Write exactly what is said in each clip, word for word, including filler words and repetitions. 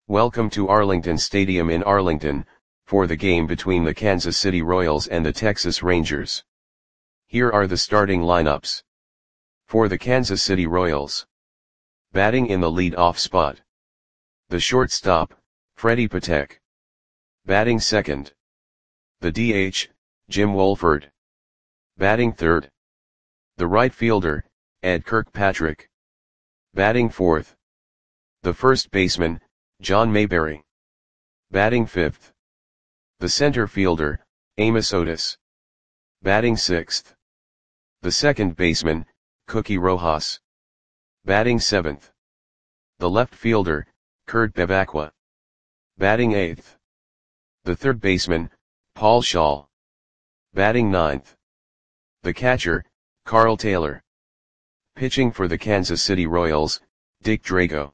Welcome to Arlington Stadium in Arlington, for the game between the Kansas City Royals and the Texas Rangers. Here are the starting lineups. For the Kansas City Royals. Batting in the lead-off spot. The shortstop, Freddie Patek. Batting second. The D H, Jim Wohlford. Batting third. The right fielder, Ed Kirkpatrick. Batting fourth. The first baseman, John Mayberry. Batting fifth. The center fielder, Amos Otis. Batting sixth. The second baseman, Cookie Rojas. Batting seventh. The left fielder, Kurt Bevacqua. Batting eighth. The third baseman, Paul Schall. Batting ninth. The catcher, Carl Taylor. Pitching for the Kansas City Royals, Dick Drago.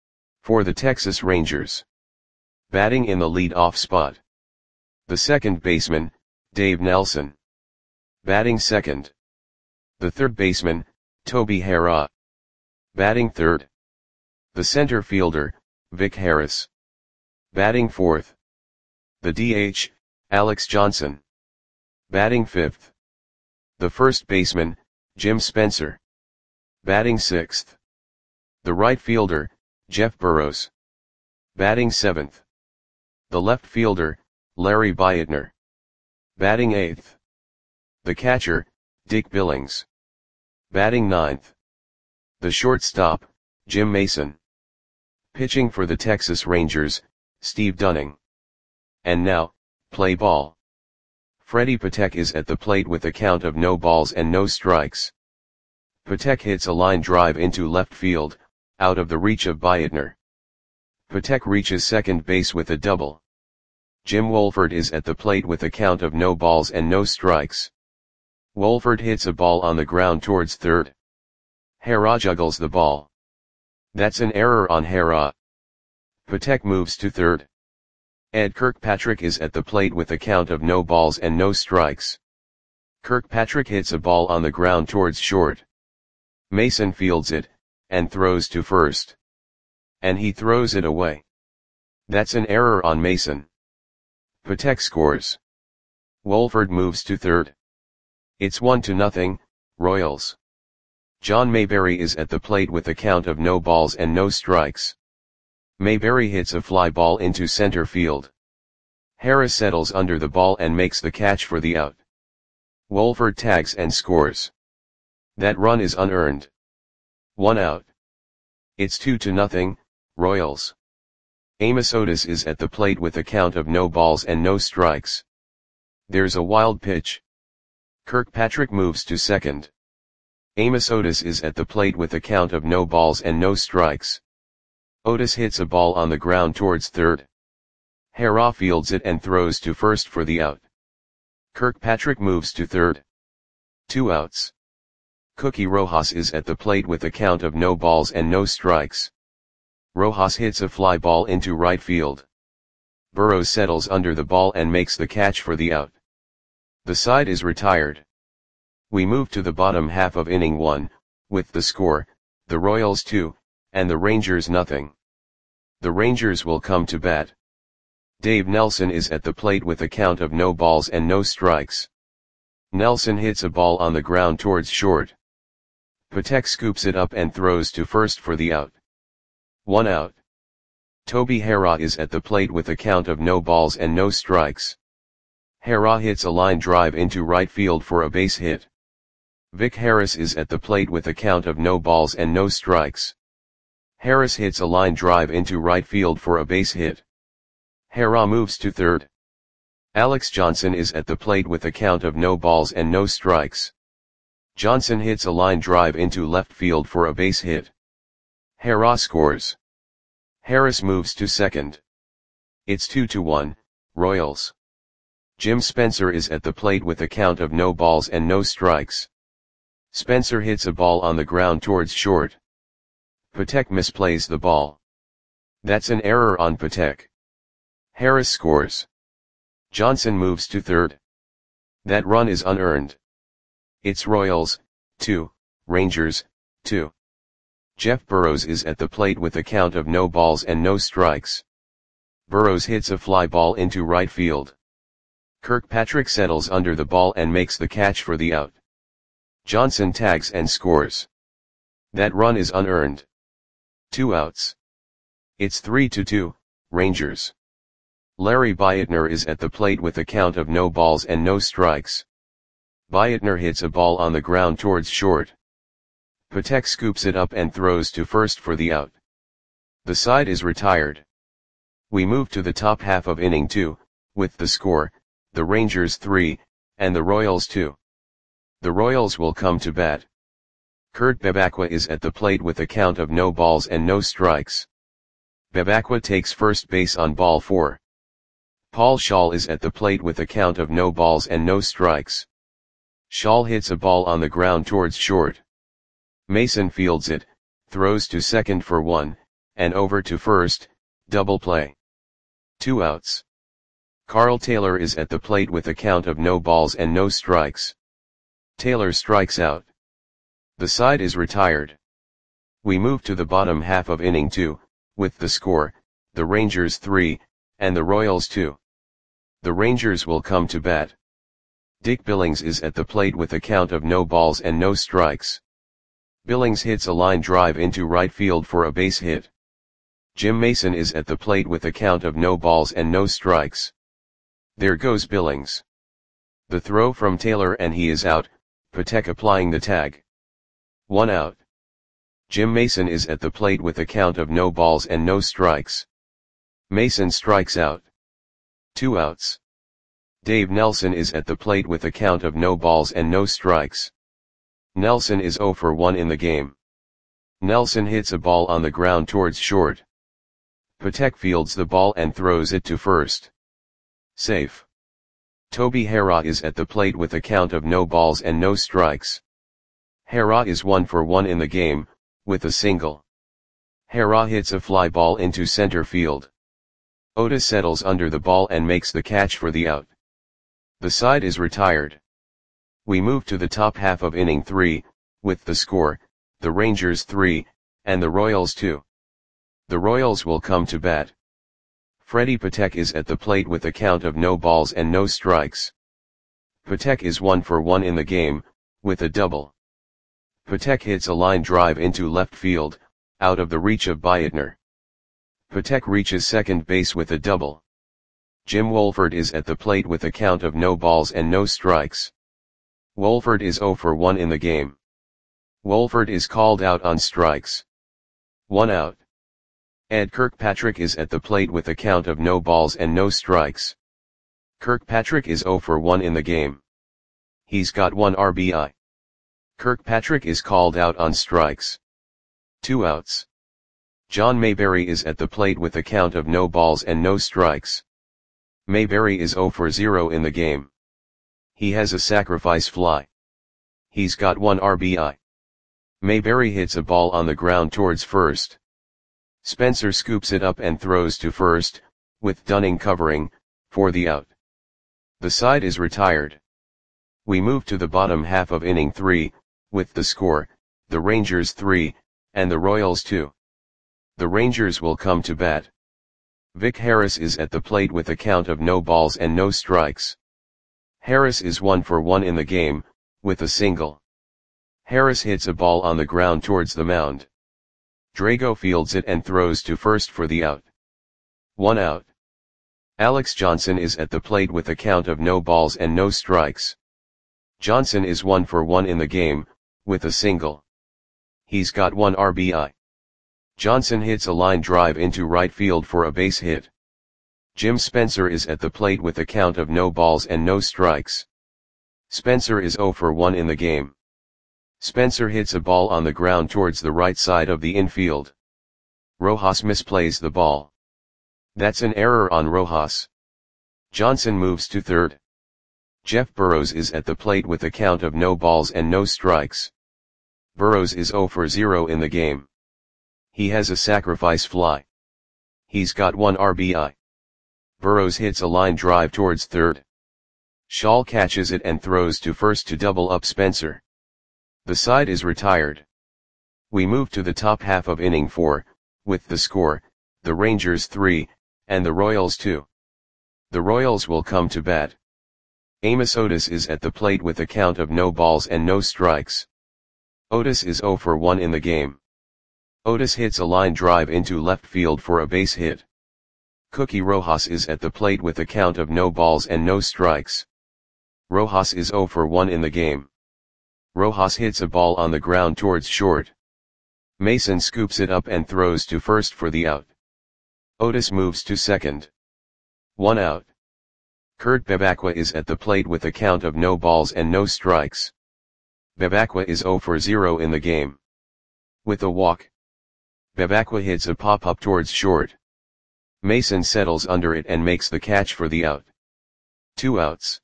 For the Texas Rangers. Batting in the lead-off spot. The second baseman, Dave Nelson. Batting second. The third baseman, Toby Harrah. Batting third. The center fielder, Vic Harris. Batting fourth. The D H, Alex Johnson. Batting fifth. The first baseman, Jim Spencer. Batting sixth. The right fielder, Jeff Burrows. Batting seventh. The left fielder, Larry Beitner. Batting eighth. The catcher, Dick Billings. Batting ninth. The shortstop, Jim Mason. Pitching for the Texas Rangers, Steve Dunning. And now, play ball. Freddie Patek is at the plate with a count of no balls and no strikes. Patek hits a line drive into left field, out of the reach of Beitner. Patek reaches second base with a double. Jim Wohlford is at the plate with a count of no balls and no strikes. Wohlford hits a ball on the ground towards third. Harrah juggles the ball. That's an error on Harrah. Patek moves to third. Ed Kirkpatrick is at the plate with a count of no balls and no strikes. Kirkpatrick hits a ball on the ground towards short. Mason fields it, and throws to first. And he throws it away. That's an error on Mason. Patek scores. Wohlford moves to third. It's one to nothing, Royals. John Mayberry is at the plate with a count of no balls and no strikes. Mayberry hits a fly ball into center field. Harris settles under the ball and makes the catch for the out. Wohlford tags and scores. That run is unearned. One out. It's two to nothing, Royals. Amos Otis is at the plate with a count of no balls and no strikes. There's a wild pitch. Kirkpatrick moves to second. Amos Otis is at the plate with a count of no balls and no strikes. Otis hits a ball on the ground towards third. Harrah fields it and throws to first for the out. Kirkpatrick moves to third. Two outs. Cookie Rojas is at the plate with a count of no balls and no strikes. Rojas hits a fly ball into right field. Burrows settles under the ball and makes the catch for the out. The side is retired. We move to the bottom half of inning one, with the score, the Royals two, and the Rangers nothing. The Rangers will come to bat. Dave Nelson is at the plate with a count of no balls and no strikes. Nelson hits a ball on the ground towards short. Patek scoops it up and throws to first for the out. One out. Toby Harrah is at the plate with a count of no balls and no strikes. Harrah hits a line drive into right field for a base hit. Vic Harris is at the plate with a count of no balls and no strikes. Harris hits a line drive into right field for a base hit. Harrah moves to third. Alex Johnson is at the plate with a count of no balls and no strikes. Johnson hits a line drive into left field for a base hit. Harrah scores. Harris moves to second. It's two to one, Royals. Jim Spencer is at the plate with a count of no balls and no strikes. Spencer hits a ball on the ground towards short. Patek misplays the ball. That's an error on Patek. Harris scores. Johnson moves to third. That run is unearned. It's Royals, two, Rangers, two. Jeff Burrows is at the plate with a count of no balls and no strikes. Burrows hits a fly ball into right field. Kirkpatrick settles under the ball and makes the catch for the out. Johnson tags and scores. That run is unearned. Two outs. It's three to two, Rangers. Larry Beitner is at the plate with a count of no balls and no strikes. Beitner hits a ball on the ground towards short. Patek scoops it up and throws to first for the out. The side is retired. We move to the top half of inning two, with the score, the Rangers three, and the Royals two. The Royals will come to bat. Kurt Bebacqua is at the plate with a count of no balls and no strikes. Bebacqua takes first base on ball four. Paul Schaal is at the plate with a count of no balls and no strikes. Schaal hits a ball on the ground towards short. Mason fields it, throws to second for one, and over to first, double play. Two outs. Carl Taylor is at the plate with a count of no balls and no strikes. Taylor strikes out. The side is retired. We move to the bottom half of inning two, with the score, the Rangers three, and the Royals two. The Rangers will come to bat. Dick Billings is at the plate with a count of no balls and no strikes. Billings hits a line drive into right field for a base hit. Jim Mason is at the plate with a count of no balls and no strikes. There goes Billings. The throw from Taylor and he is out, Patek applying the tag. One out. Jim Mason is at the plate with a count of no balls and no strikes. Mason strikes out. Two outs. Dave Nelson is at the plate with a count of no balls and no strikes. Nelson is oh for one in the game. Nelson hits a ball on the ground towards short. Patek fields the ball and throws it to first. Safe. Toby Harrah is at the plate with a count of no balls and no strikes. Harrah is one for one in the game, with a single. Harrah hits a fly ball into center field. Oda settles under the ball and makes the catch for the out. The side is retired. We move to the top half of inning three, with the score, the Rangers three, and the Royals two. The Royals will come to bat. Freddie Patek is at the plate with a count of no balls and no strikes. Patek is one for one in the game, with a double. Patek hits a line drive into left field, out of the reach of Beitner. Patek reaches second base with a double. Jim Wolford is at the plate with a count of no balls and no strikes. Wolford is oh for one in the game. Wolford is called out on strikes. One out. Ed Kirkpatrick is at the plate with a count of no balls and no strikes. Kirkpatrick is oh for one in the game. He's got one R B I. Kirkpatrick is called out on strikes. Two outs. John Mayberry is at the plate with a count of no balls and no strikes. Mayberry is oh for zero in the game. He has a sacrifice fly. He's got one R B I. Mayberry hits a ball on the ground towards first. Spencer scoops it up and throws to first, with Dunning covering, for the out. The side is retired. We move to the bottom half of inning three, with the score, the Rangers three, and the Royals two. The Rangers will come to bat. Vic Harris is at the plate with a count of no balls and no strikes. Harris is one for one in the game, with a single. Harris hits a ball on the ground towards the mound. Drago fields it and throws to first for the out. One out. Alex Johnson is at the plate with a count of no balls and no strikes. Johnson is one for one in the game, with a single. He's got one R B I. Johnson hits a line drive into right field for a base hit. Jim Spencer is at the plate with a count of no balls and no strikes. Spencer is oh for one in the game. Spencer hits a ball on the ground towards the right side of the infield. Rojas misplays the ball. That's an error on Rojas. Johnson moves to third. Jeff Burrows is at the plate with a count of no balls and no strikes. Burrows is oh for zero in the game. He has a sacrifice fly. He's got one R B I. Burrows hits a line drive towards third. Schaal catches it and throws to first to double up Spencer. The side is retired. We move to the top half of inning four, with the score, the Rangers three, and the Royals two. The Royals will come to bat. Amos Otis is at the plate with a count of no balls and no strikes. Otis is oh for one in the game. Otis hits a line drive into left field for a base hit. Cookie Rojas is at the plate with a count of no balls and no strikes. Rojas is oh for one in the game. Rojas hits a ball on the ground towards short. Mason scoops it up and throws to first for the out. Otis moves to second. One out. Kurt Bevacqua is at the plate with a count of no balls and no strikes. Bevacqua is oh for zero in the game. With a walk, Bevacqua hits a pop-up towards short. Mason settles under it and makes the catch for the out. Two outs.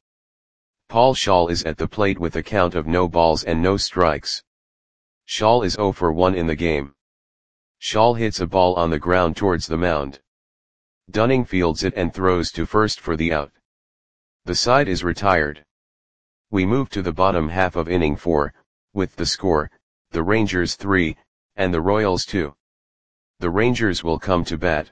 Paul Schaal is at the plate with a count of no balls and no strikes. Schaal is oh for one in the game. Schaal hits a ball on the ground towards the mound. Dunning fields it and throws to first for the out. The side is retired. We move to the bottom half of inning four, with the score, the Rangers three, and the Royals two. The Rangers will come to bat.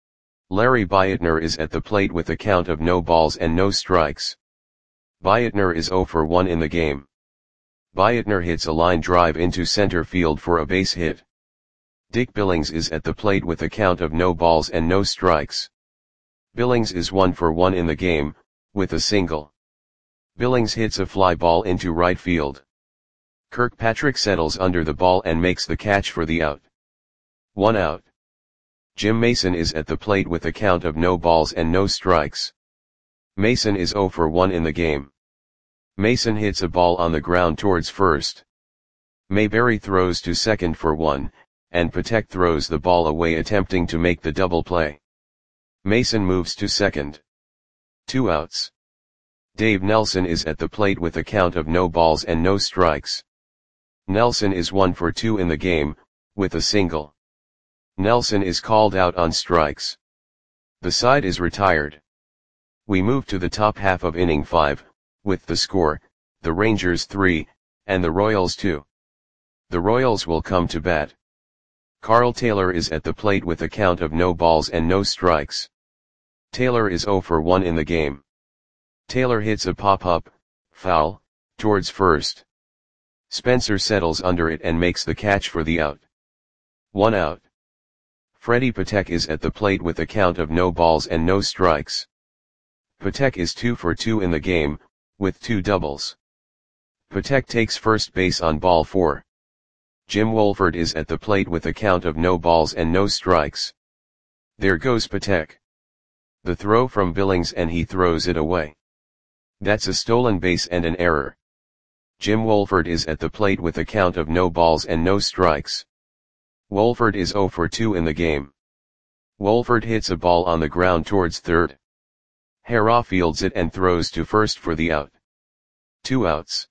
Larry Beitner is at the plate with a count of no balls and no strikes. Beitner is oh for one in the game. Beitner hits a line drive into center field for a base hit. Dick Billings is at the plate with a count of no balls and no strikes. Billings is one for one in the game, with a single. Billings hits a fly ball into right field. Kirkpatrick settles under the ball and makes the catch for the out. One out. Jim Mason is at the plate with a count of no balls and no strikes. Mason is oh for one in the game. Mason hits a ball on the ground towards first. Mayberry throws to second for one, and Patek throws the ball away attempting to make the double play. Mason moves to second. Two outs. Dave Nelson is at the plate with a count of no balls and no strikes. Nelson is one for two in the game, with a single. Nelson is called out on strikes. The side is retired. We move to the top half of inning five, with the score, the Rangers three, and the Royals two. The Royals will come to bat. Carl Taylor is at the plate with a count of no balls and no strikes. Taylor is oh for one in the game. Taylor hits a pop-up, foul, towards first. Spencer settles under it and makes the catch for the out. One out. Freddie Patek is at the plate with a count of no balls and no strikes. Patek is two for two in the game, with two doubles. Patek takes first base on ball four. Jim Wolford is at the plate with a count of no balls and no strikes. There goes Patek. The throw from Billings and he throws it away. That's a stolen base and an error. Jim Wolford is at the plate with a count of no balls and no strikes. Wolford is oh for two in the game. Wolford hits a ball on the ground towards third. Harrah fields it and throws to first for the out. Two outs.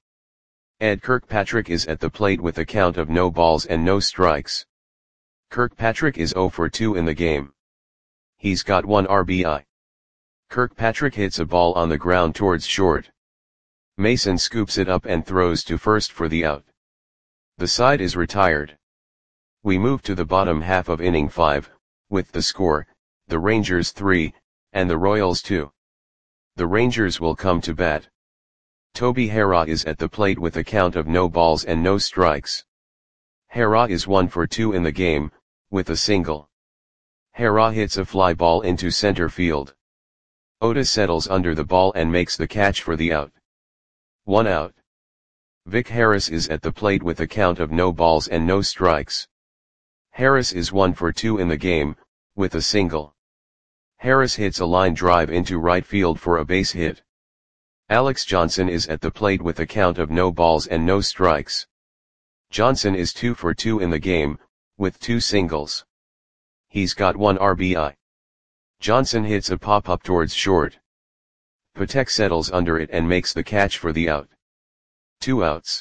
Ed Kirkpatrick is at the plate with a count of no balls and no strikes. Kirkpatrick is oh for two in the game. He's got one R B I. Kirkpatrick hits a ball on the ground towards short. Mason scoops it up and throws to first for the out. The side is retired. We move to the bottom half of inning five, with the score, the Rangers three, and the Royals two. The Rangers will come to bat. Toby Harrah is at the plate with a count of no balls and no strikes. Harrah is one for two in the game, with a single. Harrah hits a fly ball into center field. Otis settles under the ball and makes the catch for the out. One out. Vic Harris is at the plate with a count of no balls and no strikes. Harris is one for two in the game, with a single. Harris hits a line drive into right field for a base hit. Alex Johnson is at the plate with a count of no balls and no strikes. Johnson is two for two in the game, with two singles. He's got one R B I. Johnson hits a pop-up towards short. Patek settles under it and makes the catch for the out. Two outs.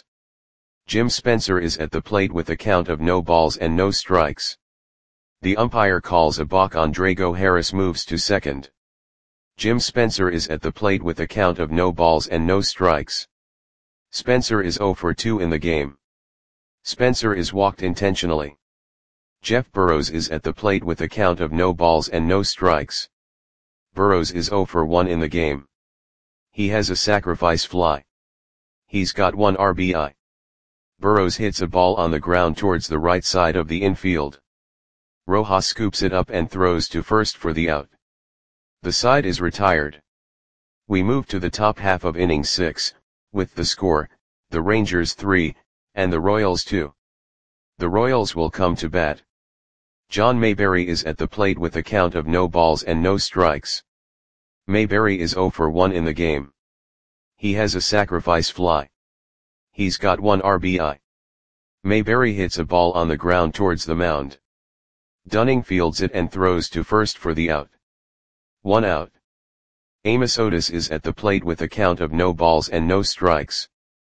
Jim Spencer is at the plate with a count of no balls and no strikes. The umpire calls a balk on Drago. Harris moves to second. Jim Spencer is at the plate with a count of no balls and no strikes. Spencer is oh for two in the game. Spencer is walked intentionally. Jeff Burrows is at the plate with a count of no balls and no strikes. Burrows is zero for one in the game. He has a sacrifice fly. He's got one R B I. Burrows hits a ball on the ground towards the right side of the infield. Rojas scoops it up and throws to first for the out. The side is retired. We move to the top half of inning six, with the score, the Rangers three, and the Royals two. The Royals will come to bat. John Mayberry is at the plate with a count of no balls and no strikes. Mayberry is zero for one in the game. He has a sacrifice fly. He's got one R B I. Mayberry hits a ball on the ground towards the mound. Dunning fields it and throws to first for the out. One out. Amos Otis is at the plate with a count of no balls and no strikes.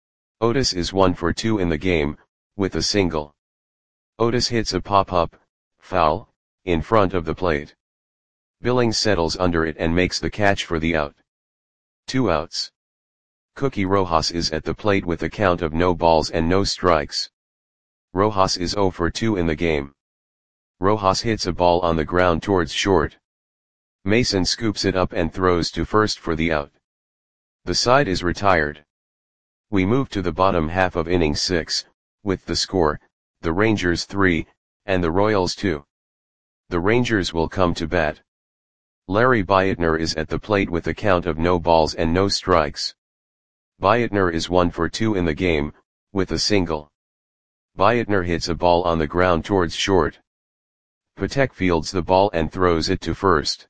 Otis is one for two in the game, with a single. Otis hits a pop-up, foul, in front of the plate. Billings settles under it and makes the catch for the out. Two outs. Cookie Rojas is at the plate with a count of no balls and no strikes. Rojas is zero for two in the game. Rojas hits a ball on the ground towards short. Mason scoops it up and throws to first for the out. The side is retired. We move to the bottom half of inning six, with the score, the Rangers three, and the Royals two. The Rangers will come to bat. Larry Bietner is at the plate with a count of no balls and no strikes. Bietner is one for two in the game, with a single. Bietner hits a ball on the ground towards short. Patek fields the ball and throws it to first.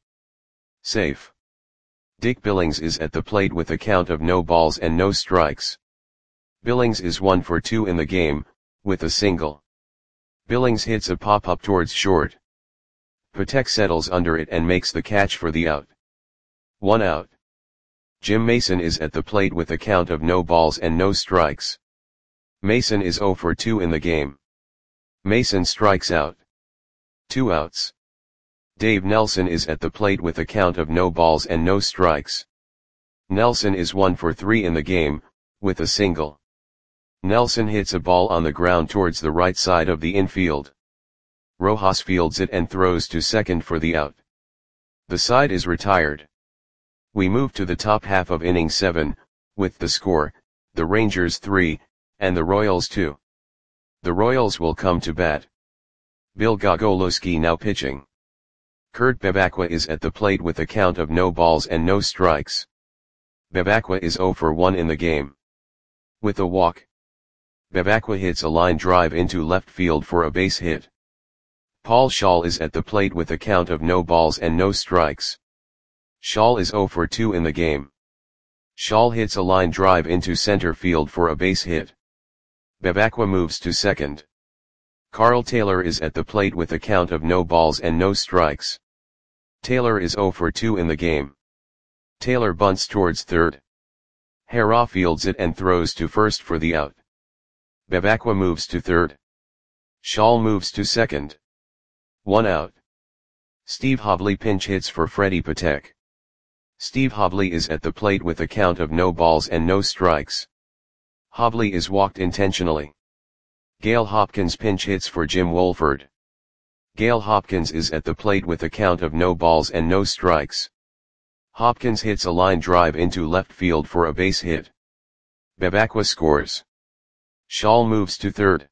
Safe. Dick Billings is at the plate with a count of no balls and no strikes. Billings is one for two in the game, with a single. Billings hits a pop-up towards short. Patek settles under it and makes the catch for the out. One out. Jim Mason is at the plate with a count of no balls and no strikes. Mason is zero for two in the game. Mason strikes out. Two outs. Dave Nelson is at the plate with a count of no balls and no strikes. Nelson is one for three in the game, with a single. Nelson hits a ball on the ground towards the right side of the infield. Rojas fields it and throws to second for the out. The side is retired. We move to the top half of inning seven, with the score, the Rangers three, and the Royals two. The Royals will come to bat. Bill Gogolowski now pitching. Kurt Bevacqua is at the plate with a count of no balls and no strikes. Bevacqua is zero for one in the game. With a walk. Bevacqua hits a line drive into left field for a base hit. Paul Schall is at the plate with a count of no balls and no strikes. Schall is zero for two in the game. Schall hits a line drive into center field for a base hit. Bevacqua moves to second. Carl Taylor is at the plate with a count of no balls and no strikes. Taylor is zero for two in the game. Taylor bunts towards third. Hara fields it and throws to first for the out. Bevacqua moves to third. Schall moves to second. One out. Steve Hobley pinch hits for Freddie Patek. Steve Hobley is at the plate with a count of no balls and no strikes. Hobley is walked intentionally. Gale Hopkins pinch hits for Jim Wolford. Gale Hopkins is at the plate with a count of no balls and no strikes. Hopkins hits a line drive into left field for a base hit. Bevacqua scores. Schall moves to third.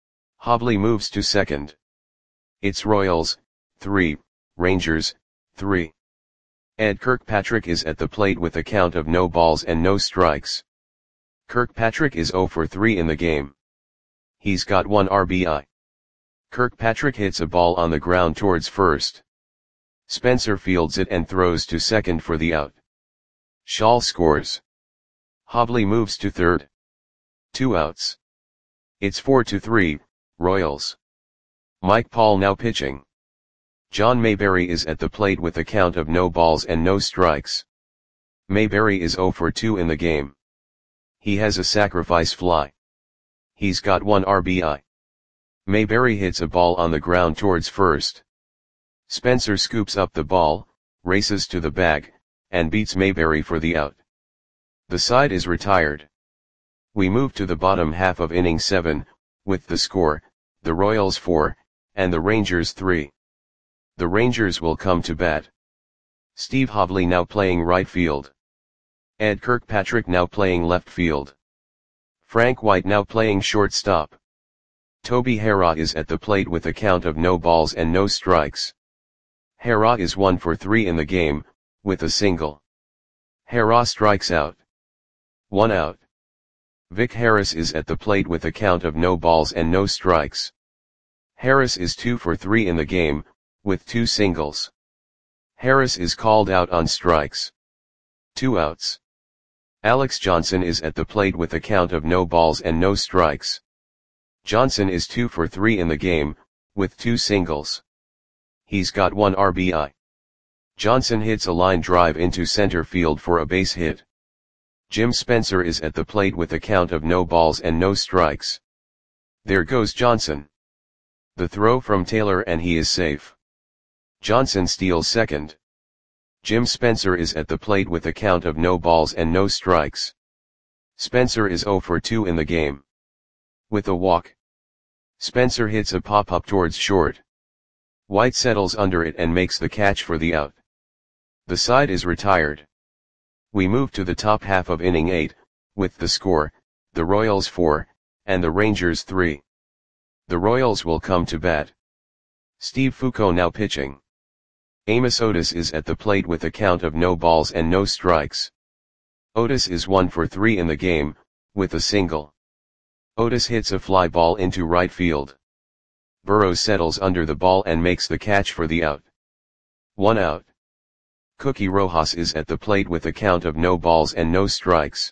Hobley moves to second. It's Royals, three, Rangers, three. Ed Kirkpatrick is at the plate with a count of no balls and no strikes. Kirkpatrick is zero for three in the game. He's got one R B I. Kirkpatrick hits a ball on the ground towards first. Spencer fields it and throws to second for the out. Schall scores. Hobley moves to third. Two outs. It's four to three, Royals. Mike Paul now pitching. John Mayberry is at the plate with a count of no balls and no strikes. Mayberry is zero for two in the game. He has a sacrifice fly. He's got one R B I. Mayberry hits a ball on the ground towards first. Spencer scoops up the ball, races to the bag, and beats Mayberry for the out. The side is retired. We move to the bottom half of inning seven, with the score, the Royals four, and the Rangers three. The Rangers will come to bat. Steve Hobley now playing right field. Ed Kirkpatrick now playing left field. Frank White now playing shortstop. Toby Harrah is at the plate with a count of no balls and no strikes. Harrah is one for three in the game, with a single. Harrah strikes out. One out. Vic Harris is at the plate with a count of no balls and no strikes. Harris is two for three in the game, with two singles. Harris is called out on strikes. Two outs. Alex Johnson is at the plate with a count of no balls and no strikes. Johnson is two for three in the game, with two singles. He's got one R B I. Johnson hits a line drive into center field for a base hit. Jim Spencer is at the plate with a count of no balls and no strikes. There goes Johnson. The throw from Taylor and he is safe. Johnson steals second. Jim Spencer is at the plate with a count of no balls and no strikes. Spencer is zero for two in the game. With a walk. Spencer hits a pop-up towards short. White settles under it and makes the catch for the out. The side is retired. We move to the top half of inning eight, with the score, the Royals four, and the Rangers three. The Royals will come to bat. Steve Fuco now pitching. Amos Otis is at the plate with a count of no balls and no strikes. Otis is one for three in the game, with a single. Otis hits a fly ball into right field. Burrows settles under the ball and makes the catch for the out. One out. Cookie Rojas is at the plate with a count of no balls and no strikes.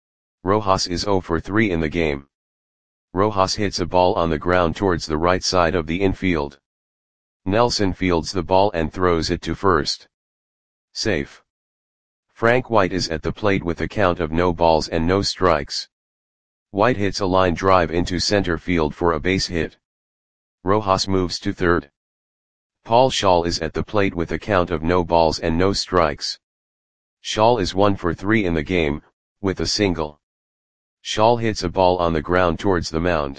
Rojas is zero for three in the game. Rojas hits a ball on the ground towards the right side of the infield. Nelson fields the ball and throws it to first. Safe. Frank White is at the plate with a count of no balls and no strikes. White hits a line drive into center field for a base hit. Rojas moves to third. Paul Shaw is at the plate with a count of no balls and no strikes. Shaw is one for three in the game, with a single. Shaw hits a ball on the ground towards the mound.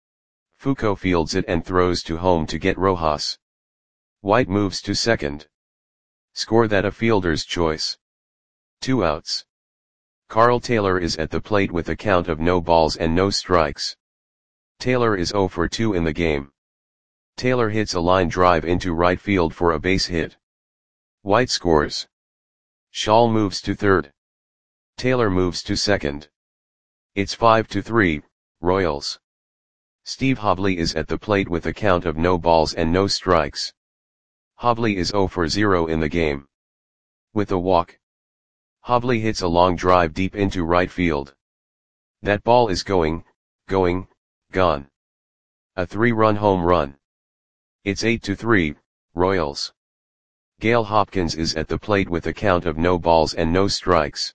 Fuco fields it and throws to home to get Rojas. White moves to second. Score that a fielder's choice. Two outs. Carl Taylor is at the plate with a count of no balls and no strikes. Taylor is zero for two in the game. Taylor hits a line drive into right field for a base hit. White scores. Shaw moves to third. Taylor moves to second. It's five to three, Royals. Steve Hobley is at the plate with a count of no balls and no strikes. Hobley is zero for zero in the game. With a walk. Hobley hits a long drive deep into right field. That ball is going, going, gone. A three-run home run. It's eight to three, Royals. Gale Hopkins is at the plate with a count of no balls and no strikes.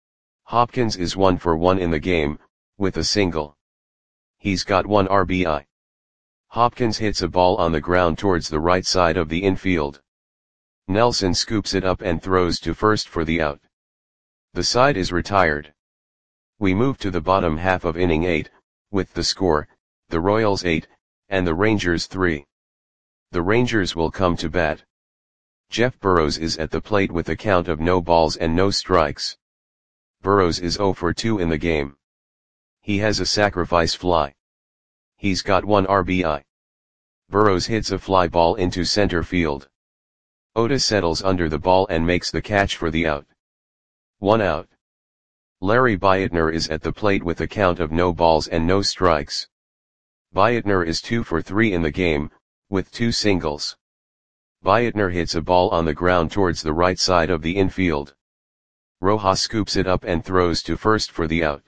Hopkins is one for one in the game, with a single. He's got one R B I. Hopkins hits a ball on the ground towards the right side of the infield. Nelson scoops it up and throws to first for the out. The side is retired. We move to the bottom half of inning eight, with the score, the Royals eight, and the Rangers three. The Rangers will come to bat. Jeff Burrows is at the plate with a count of no balls and no strikes. Burrows is zero for two in the game. He has a sacrifice fly. He's got one R B I. Burrows hits a fly ball into center field. Otis settles under the ball and makes the catch for the out. One out. Larry Beitner is at the plate with a count of no balls and no strikes. Beitner is two for three in the game, with two singles. Beitner hits a ball on the ground towards the right side of the infield. Rojas scoops it up and throws to first for the out.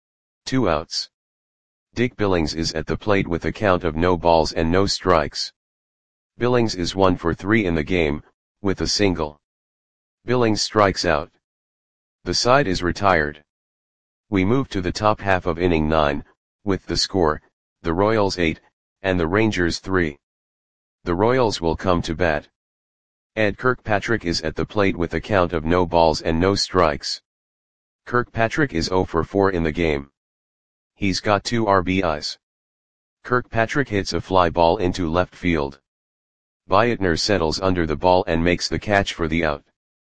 Two outs. Dick Billings is at the plate with a count of no balls and no strikes. Billings is one for three in the game, with a single. Billings strikes out. The side is retired. We move to the top half of inning nine, with the score, the Royals eight, and the Rangers three. The Royals will come to bat. Ed Kirkpatrick is at the plate with a count of no balls and no strikes. Kirkpatrick is zero for four in the game. He's got two R B Is. Kirkpatrick hits a fly ball into left field. Beitner settles under the ball and makes the catch for the out.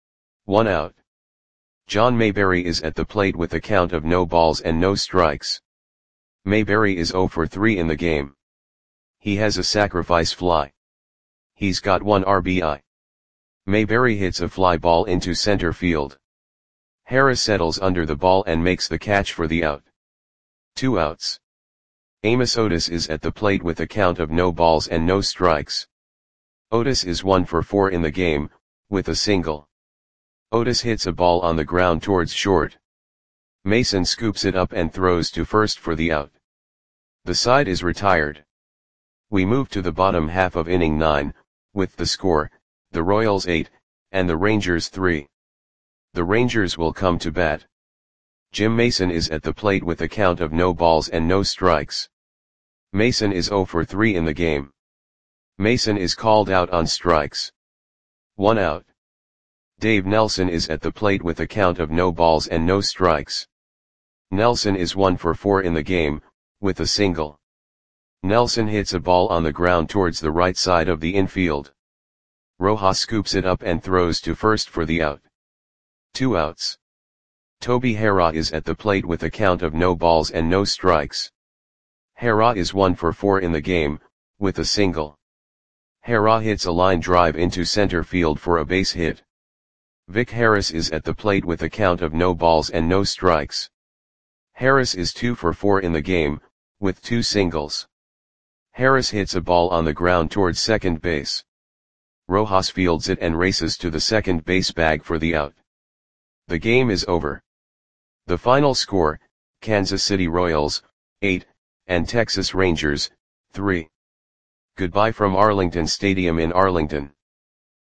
One out. John Mayberry is at the plate with a count of no balls and no strikes. Mayberry is zero for three in the game. He has a sacrifice fly. He's got one R B I. Mayberry hits a fly ball into center field. Harris settles under the ball and makes the catch for the out. Two outs. Amos Otis is at the plate with a count of no balls and no strikes. Otis is one for four in the game, with a single. Otis hits a ball on the ground towards short. Mason scoops it up and throws to first for the out. The side is retired. We move to the bottom half of inning nine, with the score, the Royals eight, and the Rangers three. The Rangers will come to bat. Jim Mason is at the plate with a count of no balls and no strikes. Mason is zero for three in the game. Mason is called out on strikes. One out. Dave Nelson is at the plate with a count of no balls and no strikes. Nelson is one for four in the game, with a single. Nelson hits a ball on the ground towards the right side of the infield. Rojas scoops it up and throws to first for the out. Two outs. Toby Harrah is at the plate with a count of no balls and no strikes. Harrah is one for four in the game, with a single. Harrah hits a line drive into center field for a base hit. Vic Harris is at the plate with a count of no balls and no strikes. Harris is two for four in the game, with two singles. Harris hits a ball on the ground towards second base. Rojas fields it and races to the second base bag for the out. The game is over. The final score, Kansas City Royals, eight, and Texas Rangers, three. Goodbye from Arlington Stadium in Arlington.